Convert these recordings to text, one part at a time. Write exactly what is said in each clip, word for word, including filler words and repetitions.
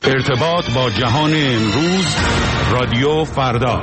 ارتباط با جهان امروز، رادیو فردا.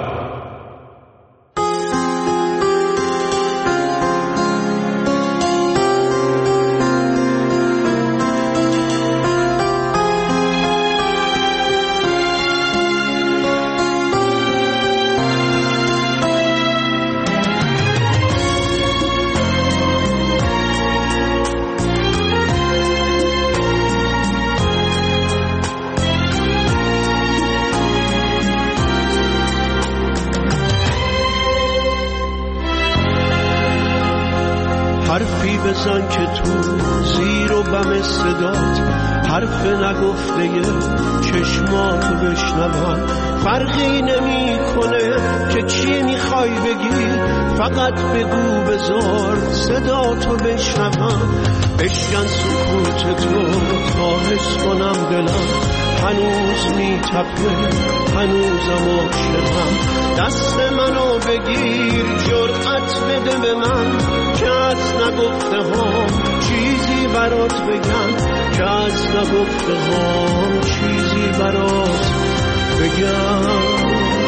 حرفی بزن که تو زیر و بم صدات، حرف نگفته چشماتو بشنوم. فرقی نمی کنه که چی میخوای بگی، فقط بگو بذار صداتو بشنوم. بشکن سکوت تو تا حس کنم دلم هنوز میتپه، هنوزم عاشقم. دست منو بگیر، جرأت بده به من که از نگفته هم چیزی برات بگم، که از نگفته هم چیزی برات بگم.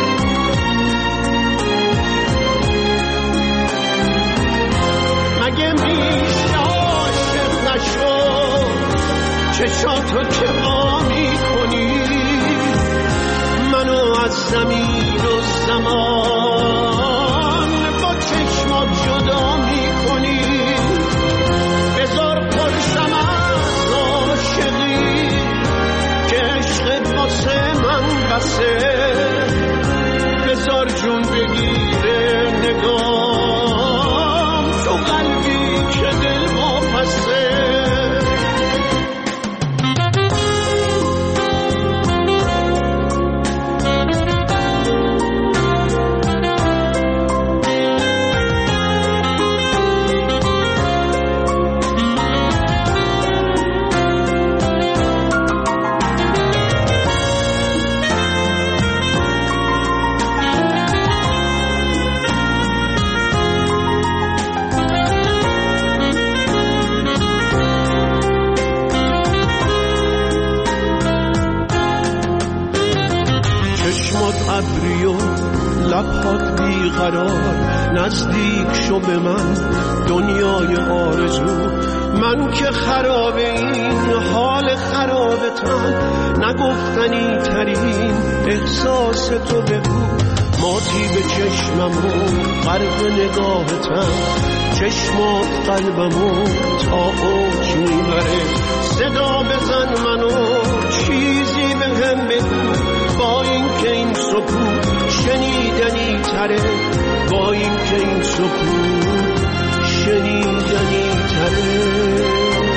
مگه میشه عاشق نشو، چشاتو که ما میکنی منو از زمین و زمان با چشمات جدا میکنی. بذار پرسم از عاشقی که عشقت واسه من بسه، بذار جون بگیره نگام تو قلبی که دل واپسه. لبات بیقرار، نزدیک شو به من دنیای آرزو. من که خراب این حال خرابتم، نگفتنی ترین احساس تو بگو. ماتی به چشممو غرق نگاهتم، چشمات قلبمو تا اوج میبره. صدا بزن منو چیزی به هم بگو، با این که این سکوت شنیدنی تره، با این که این سکوت شنیدنی تره.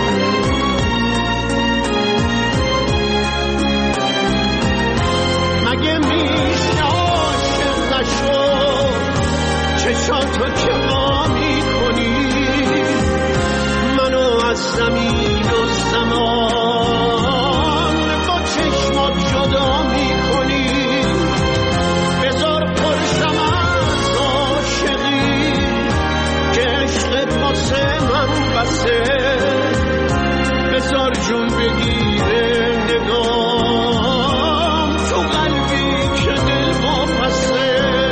مگه میشه عاشق نشو، چشاتو که ما میکنی منو از زمین و زمان با چشمات جدا میکنی. بذار پرسم از عاشقی که عشقت واسه من بسه، بذار جون بگیره نگام تو قلبی که دل واپسه.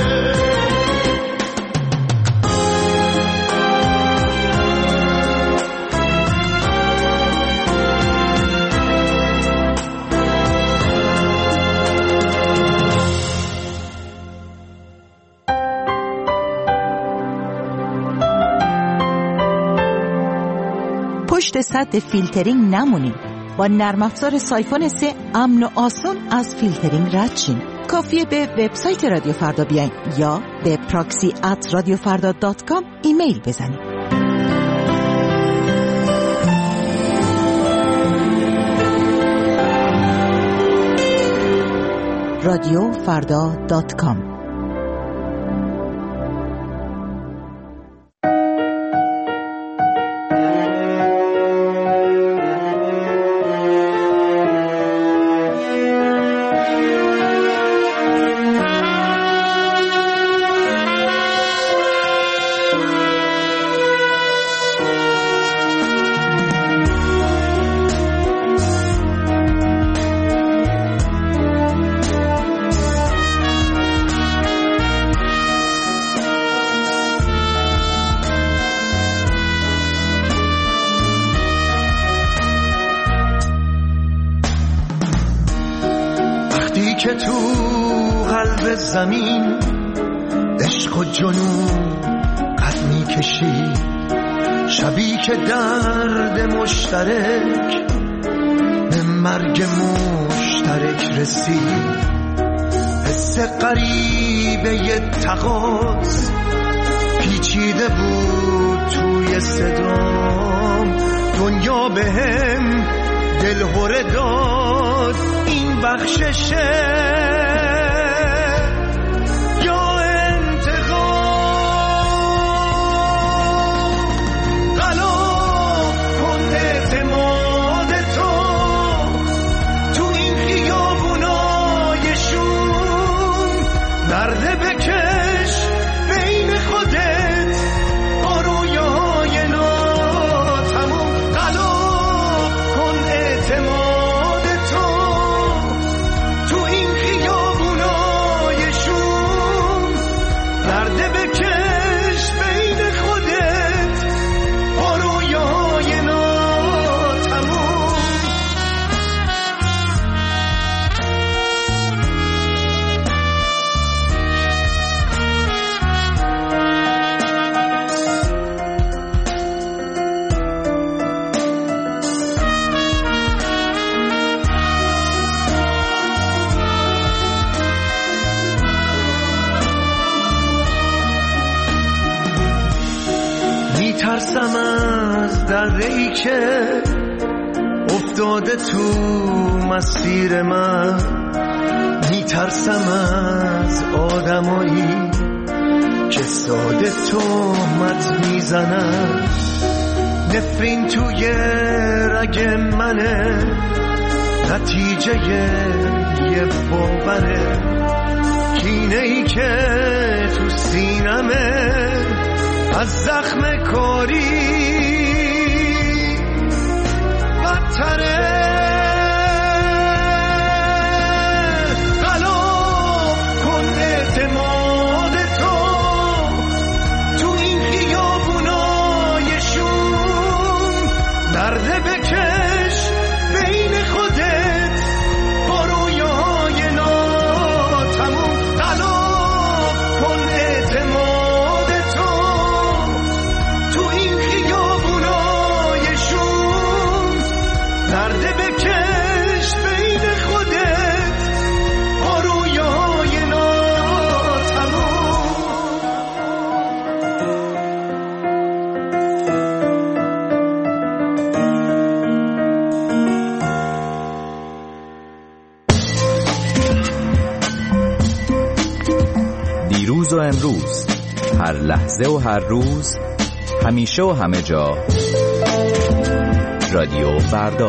پشت سد فیلترینگ نمونید. با نرم افزار سایفون سه امن و آسان از فیلترینگ رد شین. کافیه به وبسایت رادیو فردا بیاین یا به پراکسی ات رادیو فردا دات کام ایمیل بزنید. رادیو فردا دات کام. که تو قلب زمین عشق و جنون قد میکشی، شبی که درد مشترک به مرگ مشترک رسید. حس غریبه ی تقاص پیچیده بود توی صدام، دنیا به هم دلهوره داد این بخششه یا انتقام. غلا کن اعتماد تو تو این خیابونای شوم، نرده بکش بین خودت با رویاهای ناتموم. غلا کن اعتماد تو تو این خیابونای شوم، نرده بکش بین خودت با رویاهای ناتموم. میترسم از دره‌ای که افتاده تو مسیر من، میترسم از آدمایی که ساده تهمت میزنن. نفرین توی رگ منه، نتیجه یه باوره، کینه ای که تو سینمه از زخم کاری بدتره. غلا کن اعتماد تو تو این خیابونای شوم، نرده بکش بین خودت با رویاهای ناتموم. غلا کن اعتماد تو تو این خیابونای شوم، نرده بکش بین خودت با رویاهای ناتموم. دیروز و امروز، هر لحظه و هر روز، همیشه و همه جا، رادیو فردا.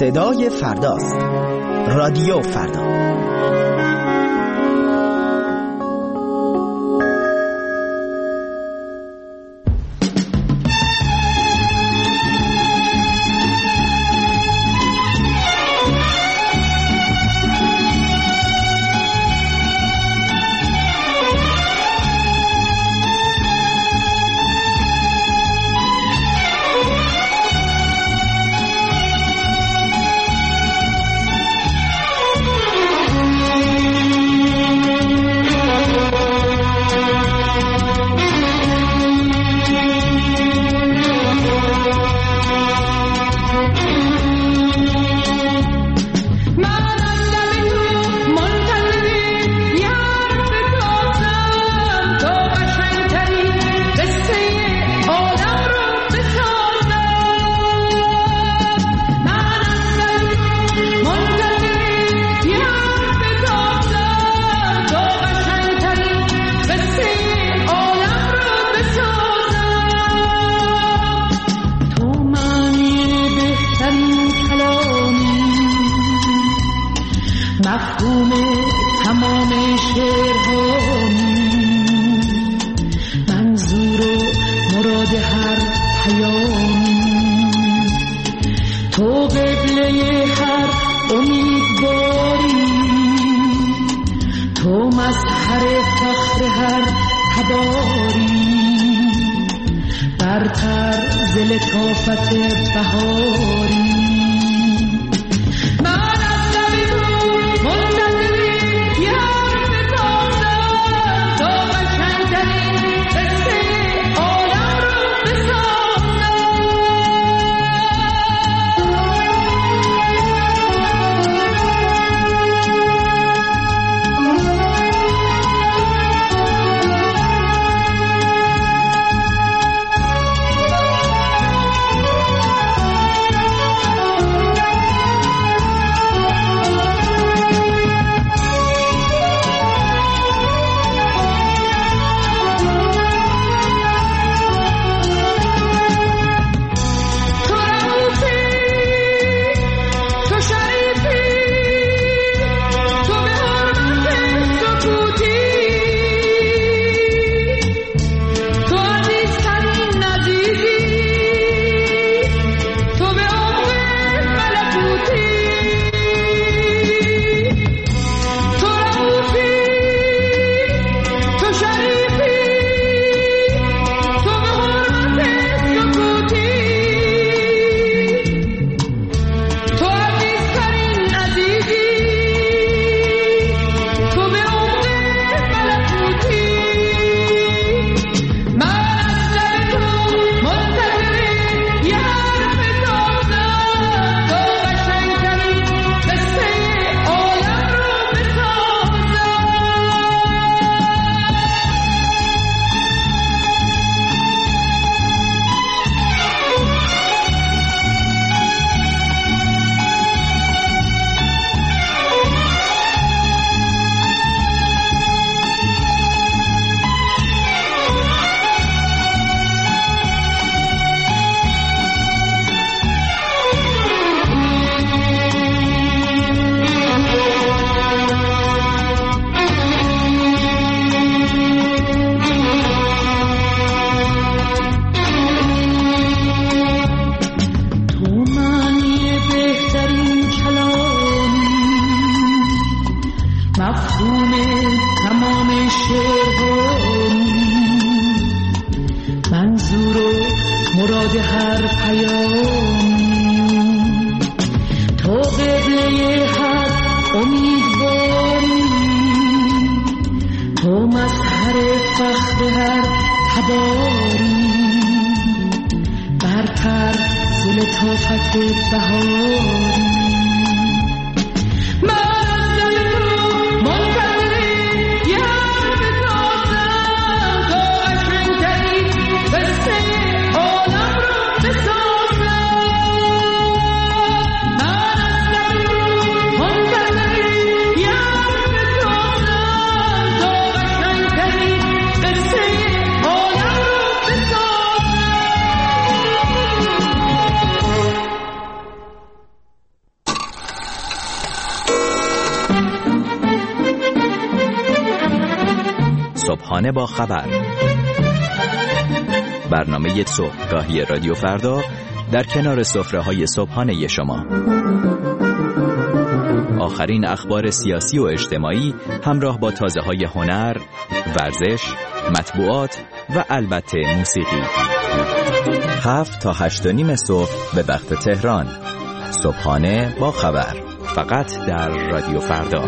صدای فرداست. رادیو فردا. صبحانه با خبر. برنامه صبحگاهی رادیو فردا در کنار سفره‌های صبحانه شما. آخرین اخبار سیاسی و اجتماعی همراه با تازه‌های هنر، ورزش، مطبوعات و البته موسیقی. هفت تا هشت و نیم صبح به وقت تهران. صبحانه با خبر، فقط در رادیو فردا.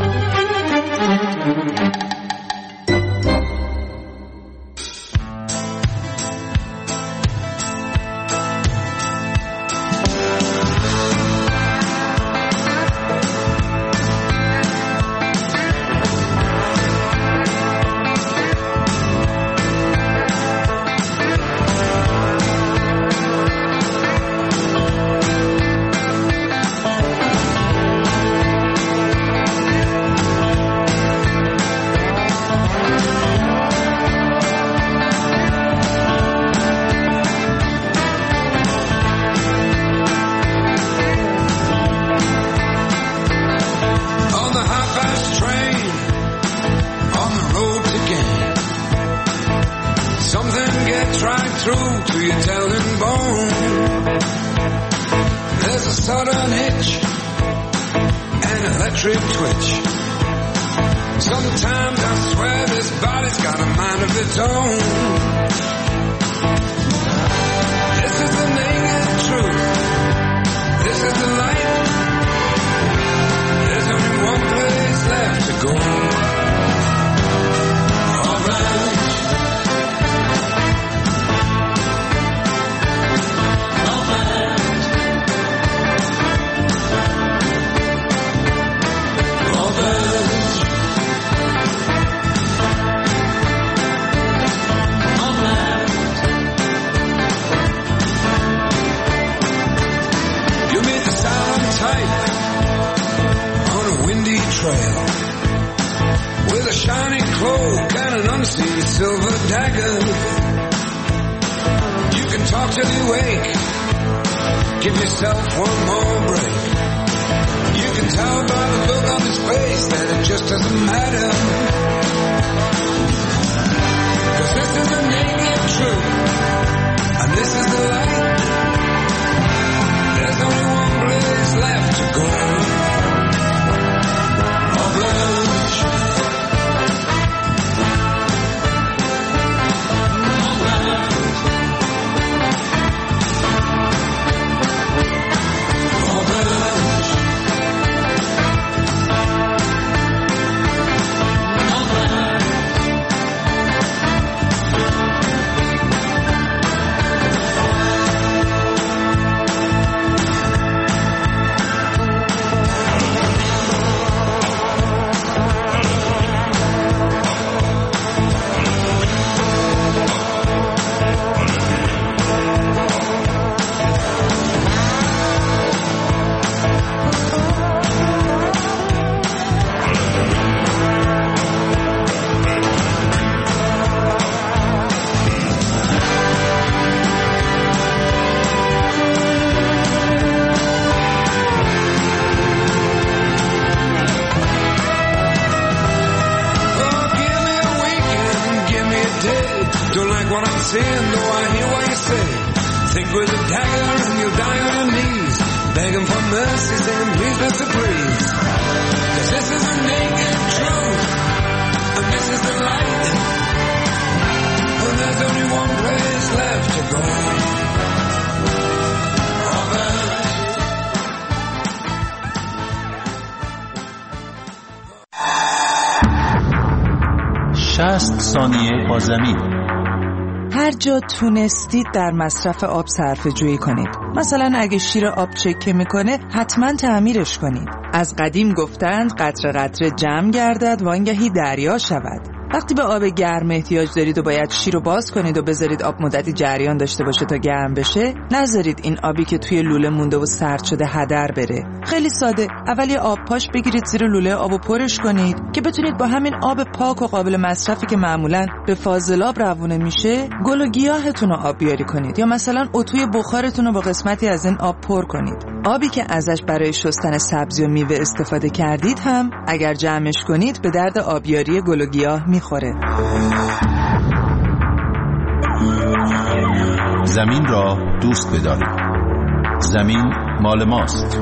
شصت ثانیه آزمین. هر جا تونستید در مصرف آب صرفه جویی کنید. مثلا اگه شیر آب چکه میکنه حتما تعمیرش کنید. از قدیم گفتند قطره قطره جمع گردد وانگهی دریا شود. وقتی به آب گرم احتیاج دارید و باید شیر رو باز کنید و بذارید آب مدتی جریان داشته باشه تا گرم بشه، نذارید این آبی که توی لوله مونده و سرد شده هدر بره. خیلی ساده، اول یه آب پاش بگیرید زیر لوله آبو پرش کنید که بتونید با همین آب پاک و قابل مصرفی که معمولاً به فاضلاب روونه میشه، گل و گیاهتون رو آب بیاری کنید یا مثلا اتوی بخارتون رو با قسمتی از این آب پر کنید. آبی که ازش برای شستن سبزی و میوه استفاده کردید هم اگر جمعش کنید به درد آبیاری گل و گیاه میخوره. زمین را دوست بدارید. زمین مال ماست.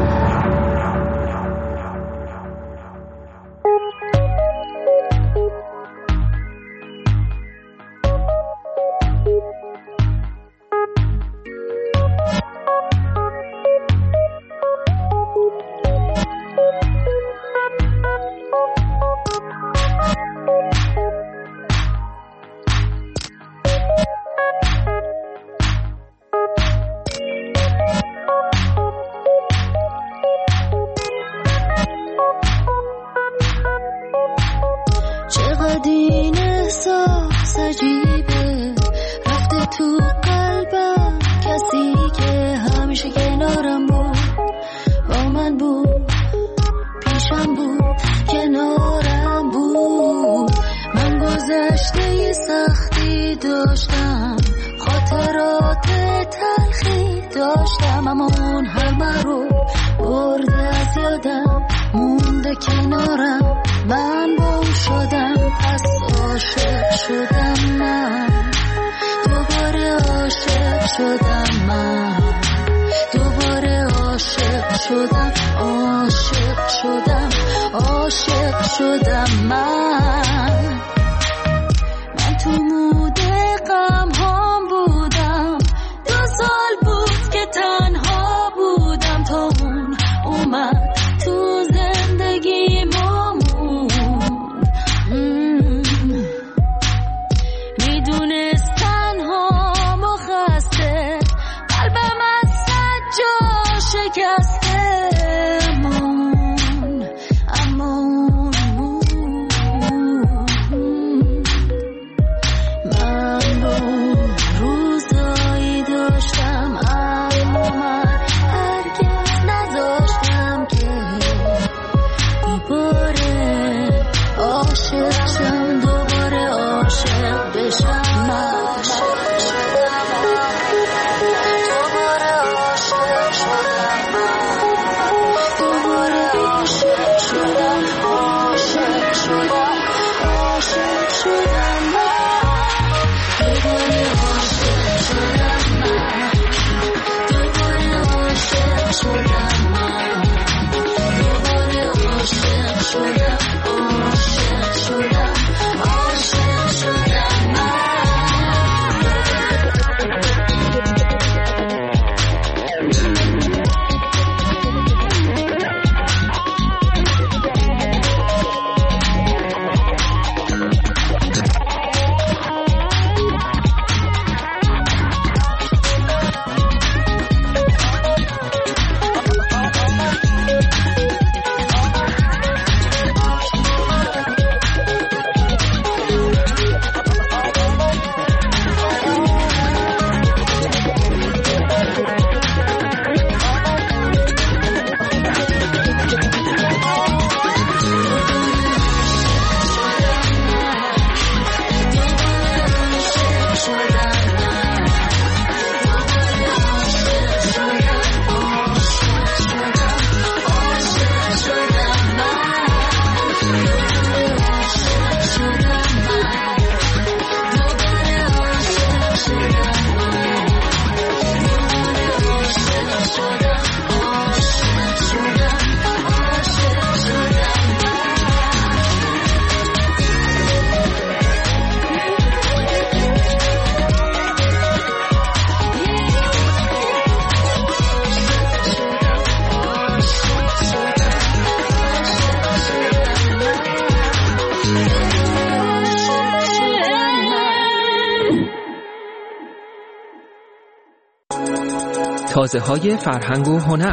تازه‌های فرهنگ و هنر.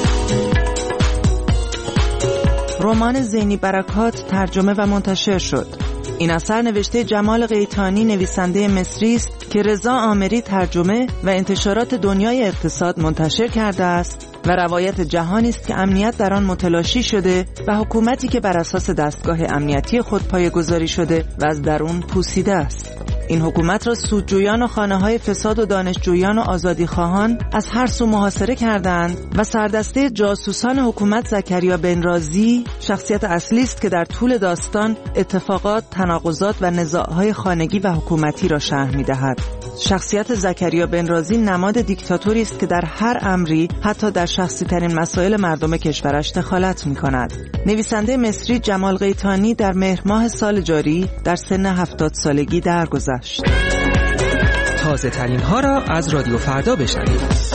رمان زینی برکات ترجمه و منتشر شد. این اثر نوشته جمال قیتانی نویسنده مصری است که رضا عامری ترجمه و انتشارات دنیای اقتصاد منتشر کرده است و روایت جهانی است که امنیت در آن متلاشی شده و حکومتی که بر اساس دستگاه امنیتی خود پایه‌گذاری شده و از درون پوسیده است. این حکومت را سودجویان و خانه‌های فساد و دانشجویان و آزادیخواهان از هر سو محاصره کردند و سردسته جاسوسان حکومت زکریا بن رازی شخصیت اصلی است که در طول داستان اتفاقات، تناقضات و نزاع‌های خانگی و حکومتی را شرح می‌دهد. شخصیت زکریا بن رازی نماد دیکتاتوری است که در هر امری، حتی در شخصی ترین مسائل مردم کشورش دخالت می‌کند. نویسنده مصری جمال قیتانی در مهر ماه سال جاری در سن هفتاد سالگی درگذشت. تازه ترین ها را از رادیو فردا بشنوید.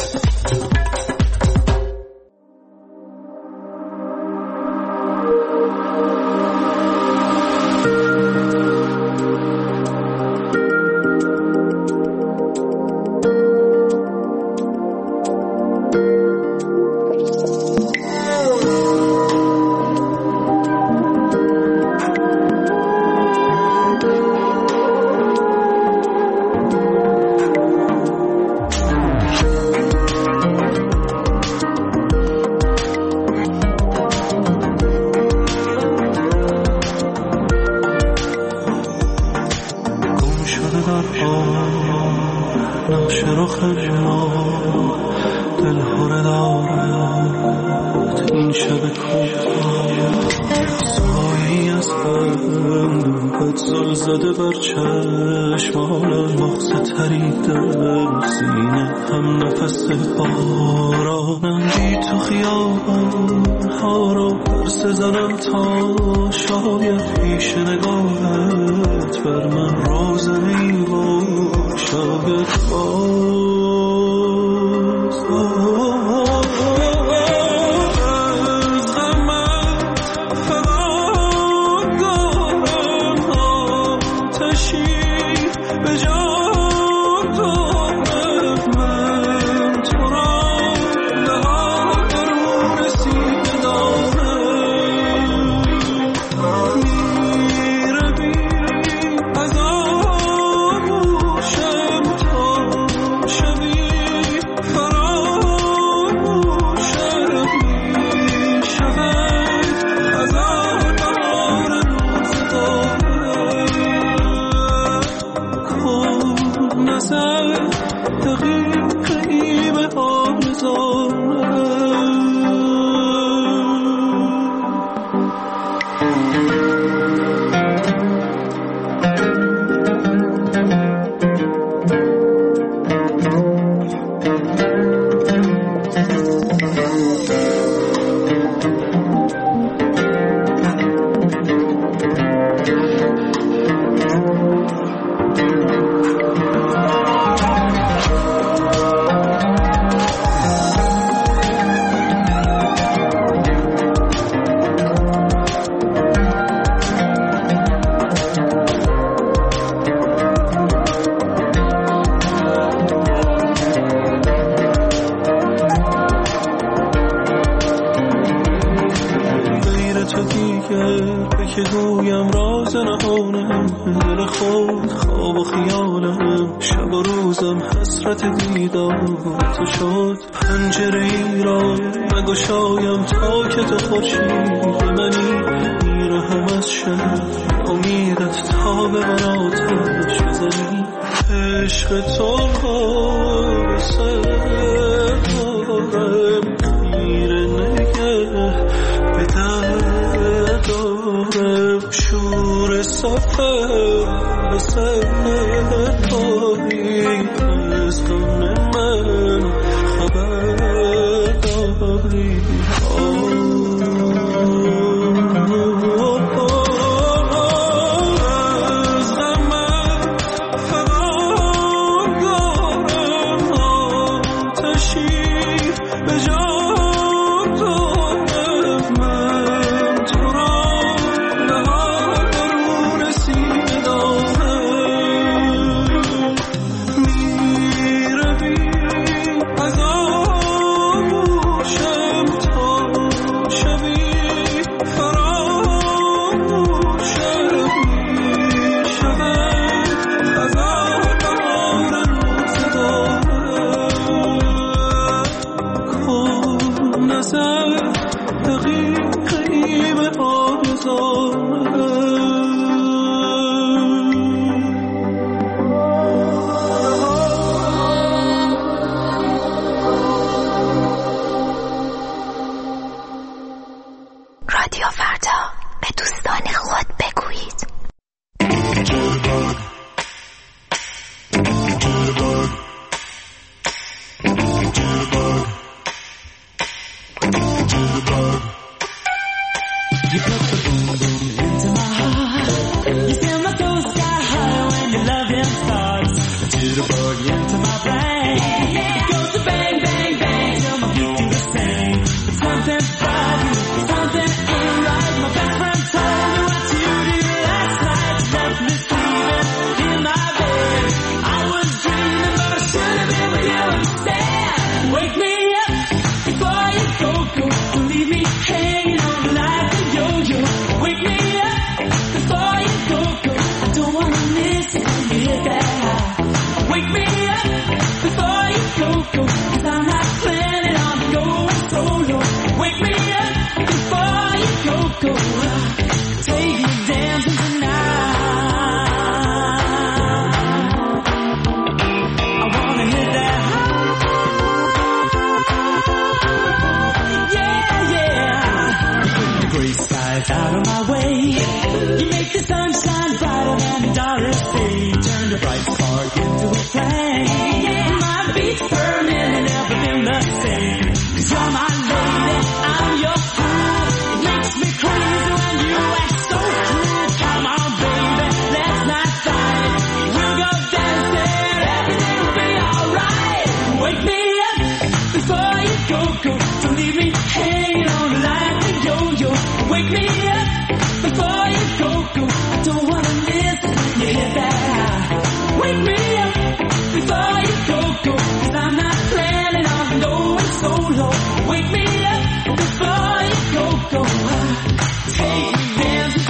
Out of my way, you make the sunshine brighter than Doris Day. Turn the bright spark into a flame. Yeah, my beats burning and never been the same. 'Cause you're my lady, I'm your fool. It makes me crazy when you act so cruel. Come on, baby, let's not fight. We'll go dancing, everything will be alright. Wake me up before you go, go. Don't leave me hanging on like a yo-yo. Wake me up before you go, go. I don't wanna miss when you hit that high. Wake me up before you go, go. 'Cause I'm not planning on going solo. Wake me up before you go, go. Take me dancing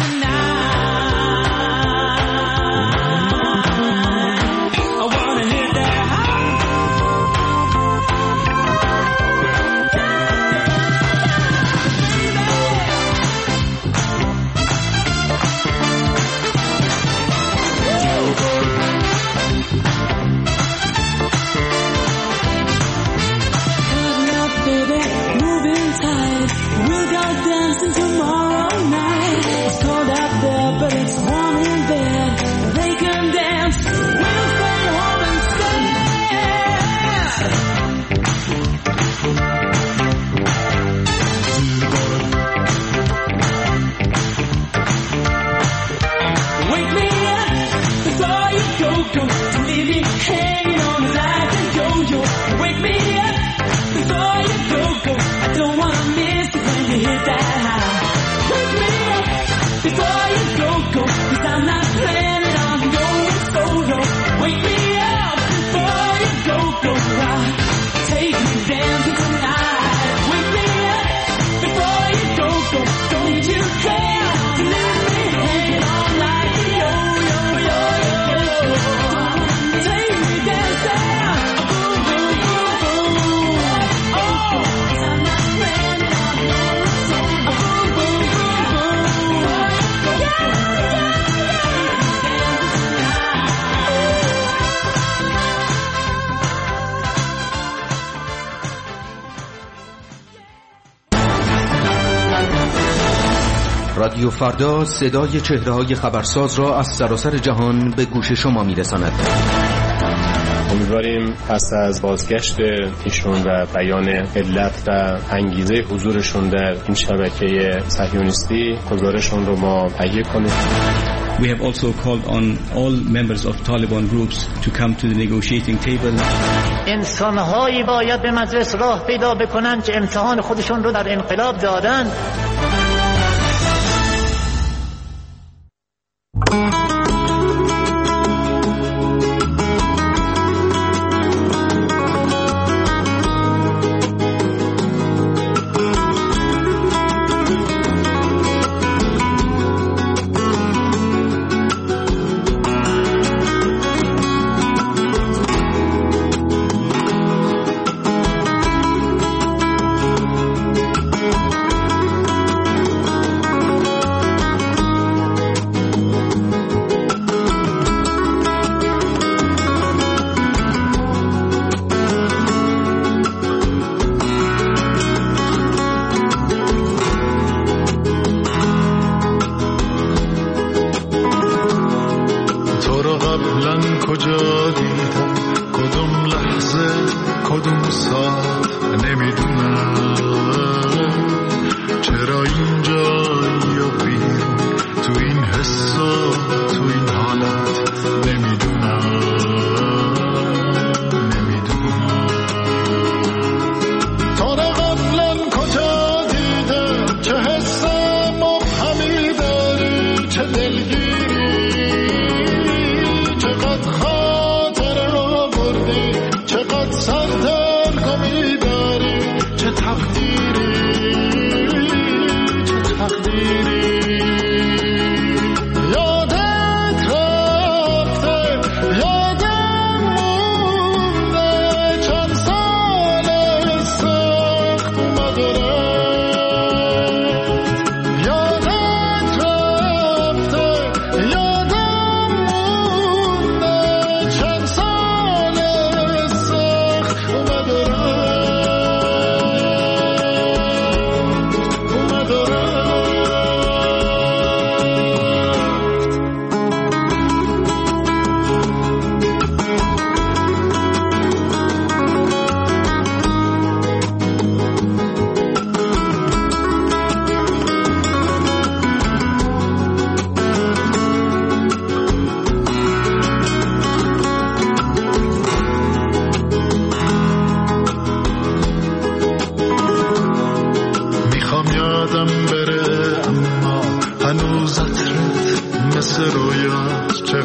tonight. I wanna hit that high. Tomorrow night, it's cold out there, but it's warm in bed. They can dance, we'll stay home instead. Wake me up before you go, go. Don't leave me hanging on like a yo-yo. Wake me up before you go, go. I don't wanna miss it when you hit that high. Before you go, go, 'cause I'm not planning on going solo. Wake me up before you go, go. Take me dancing tonight. Wake me up before you go, go. Don't need you care to leave me hanging on like a yo-yo, yo-yo. Take me dancing, boom, boom, boom, boom. Oh, 'cause I'm not planning on going solo. Boom, boom, boom, boom. رادیو فردا صدای چهره‌های خبرساز را از سراسر جهان به گوش شما می‌رساند. امیدواریم پس از بازگشت ایشون و بیان علت و انگیزه حضورشون در این شبکه صهیونیستی گزارشون رو ما تهیه کنیم. We have also called on all members of Taliban groups to come to the negotiating table. انسان‌هایی باید به مجلس راه پیدا بکنن که امتحان خودشون رو در انقلاب دادن.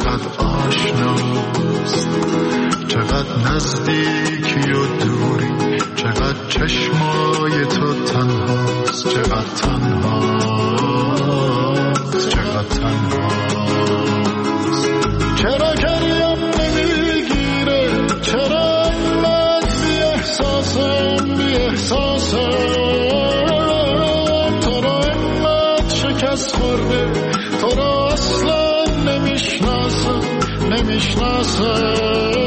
چقدر آشناست، چقدر نزدیکی و دوری، چقدر چشمای تو تنهاست، چقدر تنهاست، چقدر تنهاست. چرا گریم نمیگیره، چرا من بی احساسم بی احساسم، تو را اینقدر شکست خورده، تو را اصلا نمیشناسم نمیشناسم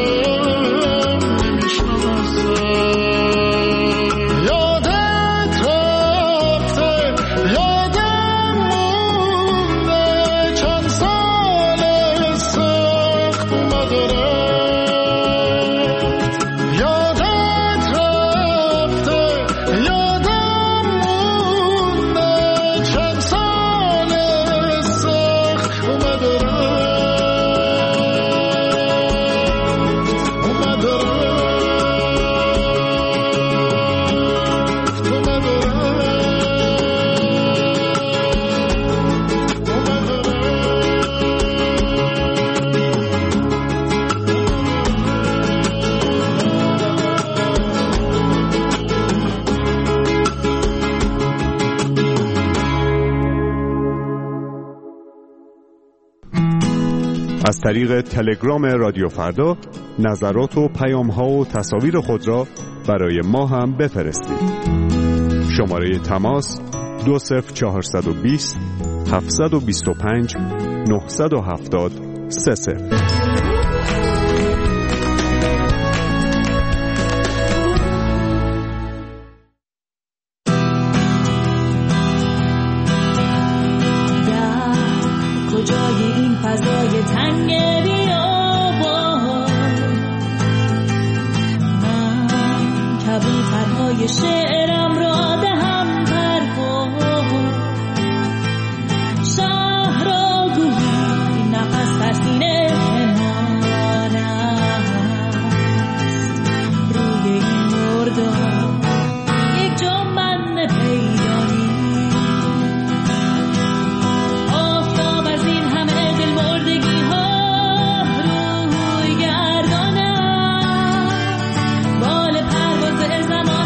از طریق تلگرام رادیو فردا نظرات و پیام‌ها و تصاویر خود را برای ما هم بفرستید. شماره تماس دو صفر چهارصد و بیست هفتصد و بیست و پنج نهصد و هفتاد سه صفر. شعرم را دهم پرواز، شهر را گویی نفس در سینه پنهان است، روی این مردم یک جنبند پیدا نیست، آفتاب از این همه دل مردگی ها روی گردان است، بال پرواز زمان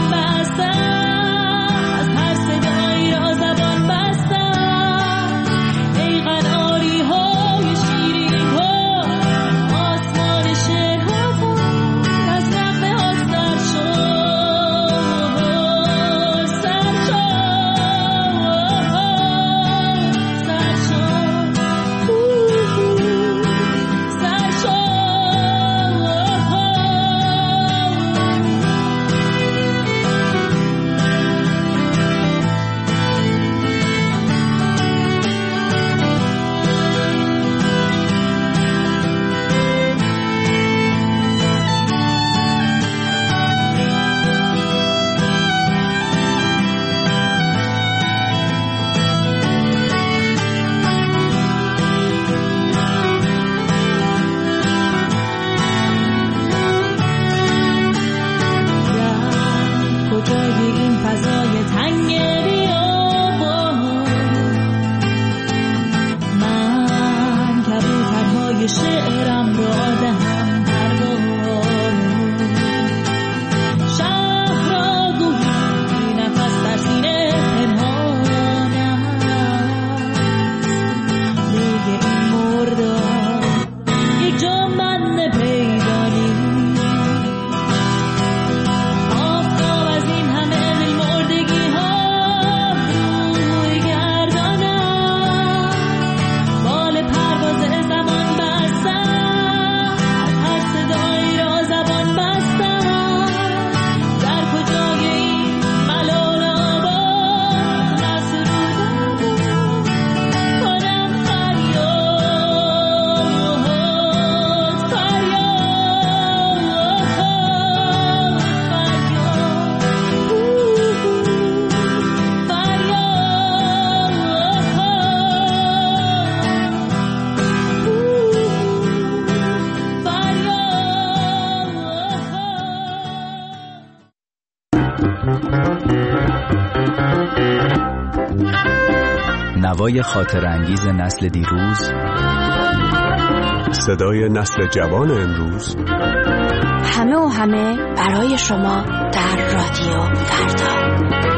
نوای خاطر انگیز نسل دیروز صدای نسل جوان امروز، همه و همه برای شما در رادیو فردا.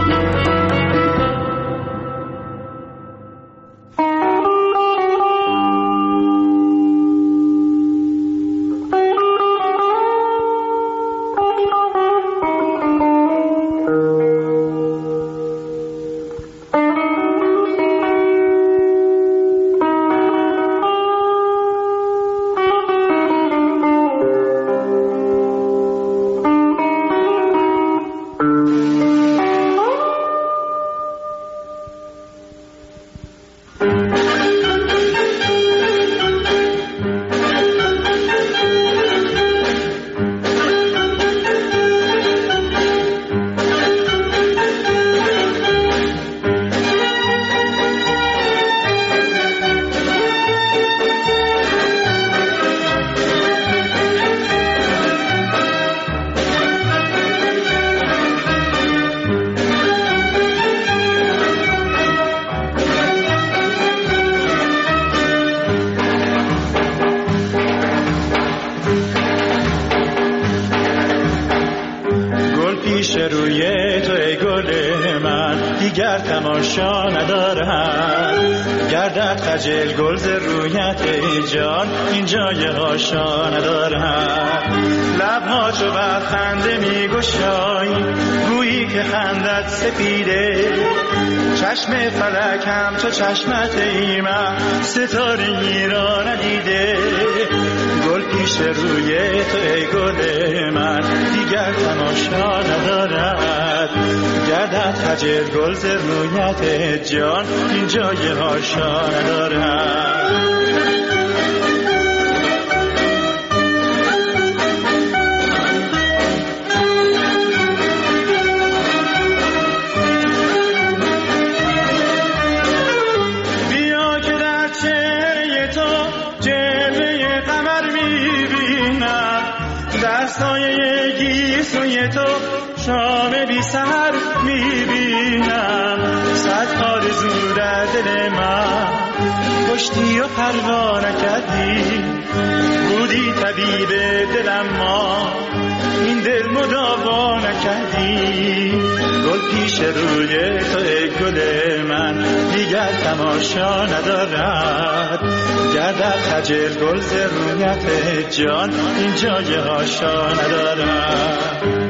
روی تو ای گل من دیگر تماشا ندارم، گردد خجل گل ز رویت ای جان این جای هاشا ندارم. لبها چو بر خنده می گشایی گویی که خندت سپیده، چشم فلک هم تو چشمت ای من ستاره‌ای را ندیده. گل پیش روی تو ای گل من دیگر تماشا ندارد، گردد خجل گل ز رویت جان این جای هاشا ندارد. سایه گیسوی تو شام بی سحر میبینم، صد آرزو در دل من کشتی و پروا نکردی، بودی طبیب دلم ما این دل مداوا نکردی. گل پیش روی تو ای گل من دیگر تماشا ندارد، گردد خجل گل ز رویت جان این جای هاشا ندارد.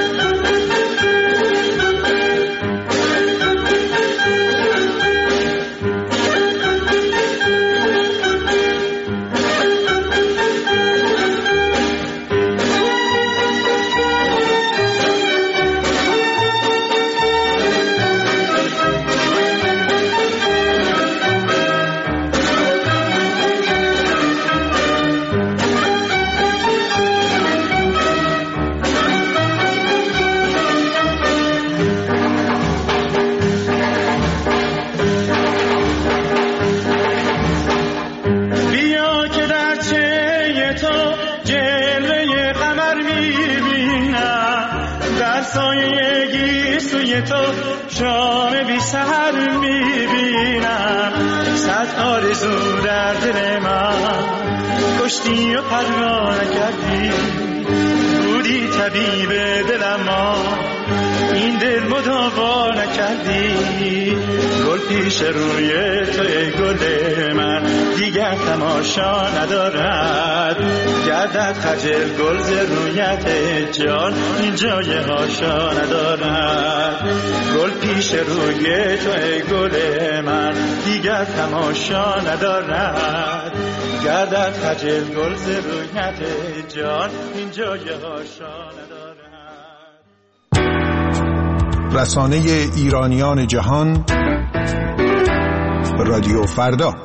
تو شام بی سحر میبینم، صد آرزو در دل من کشتی و پروا نکردی، بودی طبیب دلم ما این دل مداوا نکردی. گل پیش روی تو ای گل من دیگر تماشا ندارد، گردد خجل گل ز رویت جان این جای هاشا ندارد. گل پیش روی تو ای گل من دیگر تماشا ندارد، گردد خجل گل ز رویت جان این جای هاشا ندارد. رسانه ایرانیان جهان رادیو فردا.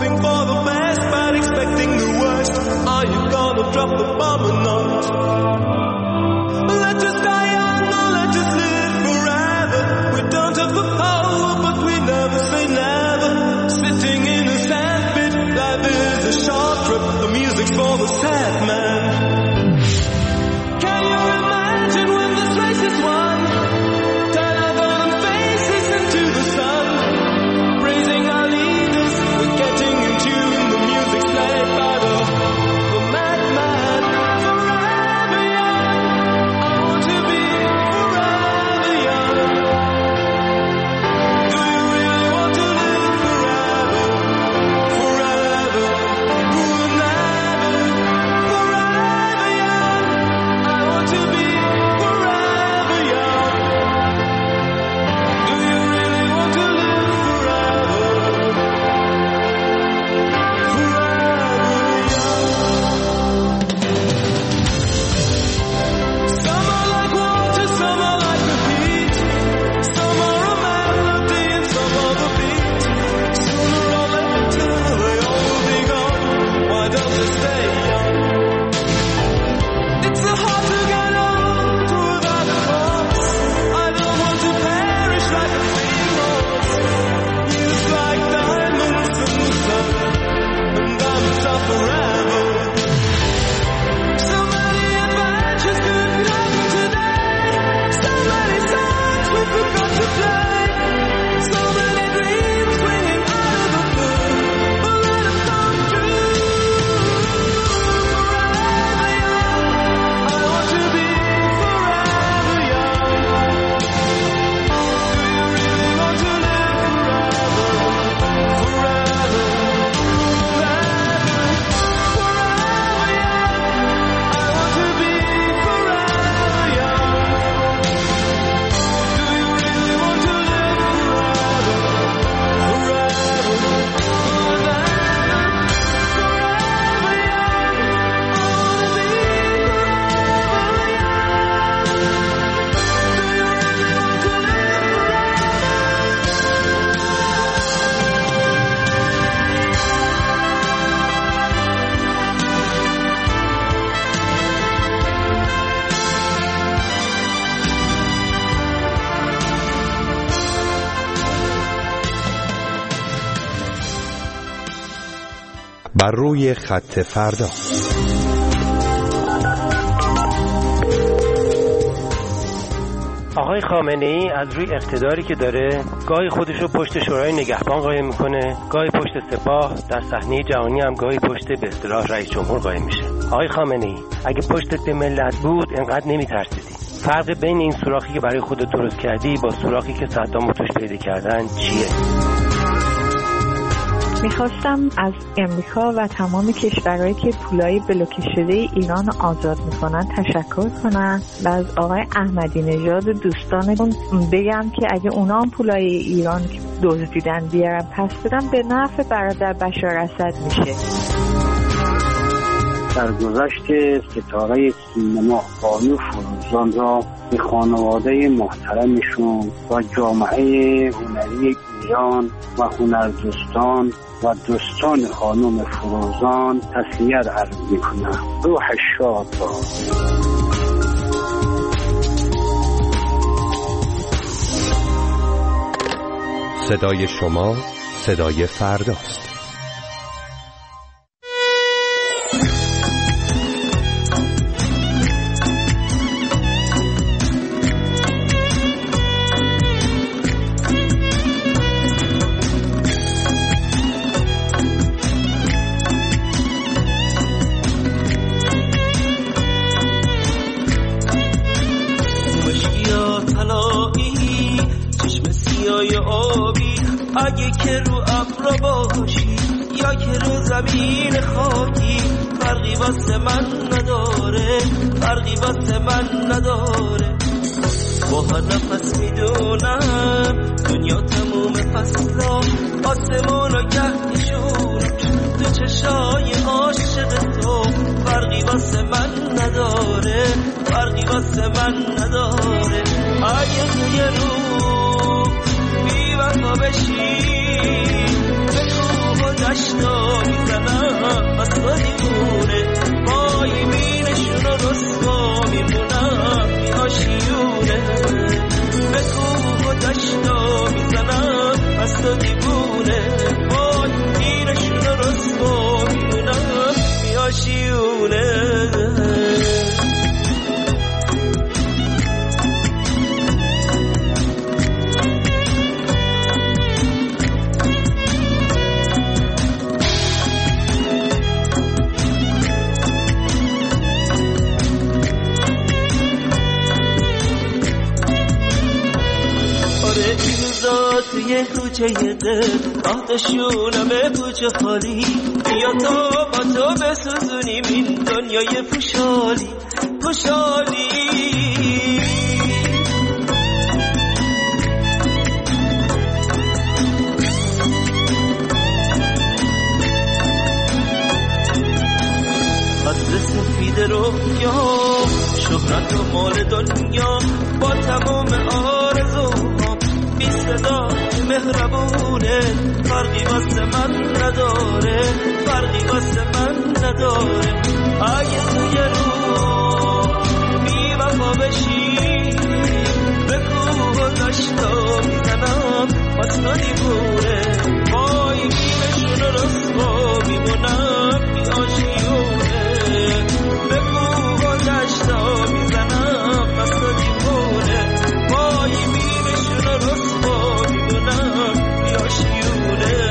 Drop the bomb or not? بر روی خط فردا. آقای خامنه‌ای از روی اقتداری که داره گاهی خودش رو پشت شورای نگهبان قایم میکنه، گاهی پشت سپاه، در صحنه جهانی هم گاهی پشت به اصطلاح رئیس جمهور قایم میشه. آقای خامنه‌ای اگه پشتت به ملت بود اینقدر نمیترسیدی. فرق بین این سوراخی که برای خودت درست کردی با سوراخی که صدام توش پیدا کردن چیه؟ میخواستم از امریکا و تمام کشورهایی که پولای بلوکه شده ایران آزاد میکنن تشکر کنم و از آقای احمدی نژاد و دوستانمون بگم که اگه اونا هم پولای ایران که دزدیدن بیارن پس بدن به نفع برادر بشار اسد میشه. در گذشت ستاره سینما بانو فروزان را به خانواده محترمشون و جامعه هنری ایران و هنردوستان و دوستان خانم فروزان تسلیت عرض می‌کنم. روح شاد باد. صدای شما صدای فرداست. اگه که رو ابر باشی یا که رو زمین خاکی فرقی واسه من نداره، فرقی واسه من نداره. با هر نفس میدونم دنیا تموم فصلا آسمون و گهشون تو چشای عاشق تو فرقی واسه من نداره، فرقی واسه من نداره. اگه توی رو بی وفا بشی به کوه و دشتا میزنم از تو دیوونه با ایمینشون و رسوا میمونم میاشیونه به کوه و دشتا میزنم از تو دیوونه با ایمینشون و رسوا میمونم میاشیونه. توی کوچه دل آتشونم پوچه خالی بیا تا با تو بسوزونیم این دنیای پوشالی پوشالی. قدر سفید رویا شهرت و مال دنیا با تمام آرزوها بی صدا مهربونه فرقی واسه من نداره، فرقی واسه من نداره. اگه توی رو بی وفا بشی به کوه و دشتا میزنم از تو دیوونه با ایمینشون و رسوا میمونم میاشیونه به کوه و دشتا میزنم از تو دیوونه با ایمینشون و رسوا میمونم میاشیونه.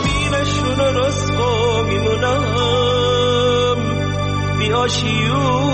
You